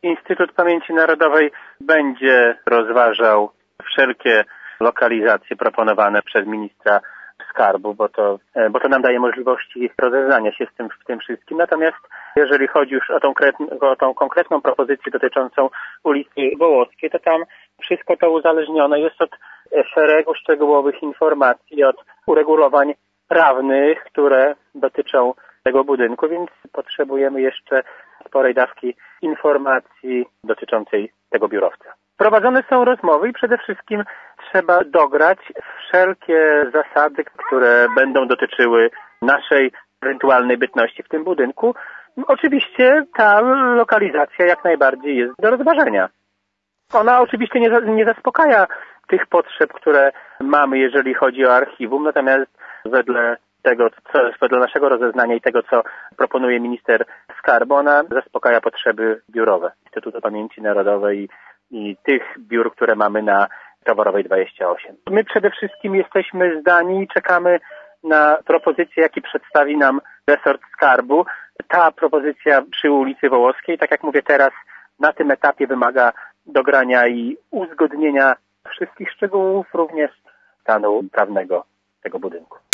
Instytut Pamięci Narodowej będzie rozważał wszelkie lokalizacje proponowane przez ministra skarbu, bo to nam daje możliwości rozeznania się w tym wszystkim. Natomiast jeżeli chodzi już o tą konkretną propozycję dotyczącą ulicy Wołoskiej, to tam wszystko to uzależnione jest od szeregu szczegółowych informacji, od uregulowań prawnych, które dotyczą tego budynku, więc potrzebujemy jeszcze sporej dawki informacji dotyczącej tego biurowca. Prowadzone są rozmowy i przede wszystkim trzeba dograć wszelkie zasady, które będą dotyczyły naszej ewentualnej bytności w tym budynku. Oczywiście ta lokalizacja jak najbardziej jest do rozważenia. Ona oczywiście nie zaspokaja tych potrzeb, które mamy, jeżeli chodzi o archiwum, natomiast wedle naszego rozeznania i tego, co proponuje minister skarbu, ona zaspokaja potrzeby biurowe Instytutu Pamięci Narodowej i tych biur, które mamy na Towarowej 28. My przede wszystkim jesteśmy zdani i czekamy na propozycję, jaki przedstawi nam resort skarbu. Ta propozycja przy ulicy Wołoskiej, tak jak mówię teraz, na tym etapie wymaga dogrania i uzgodnienia wszystkich szczegółów, również stanu prawnego tego budynku.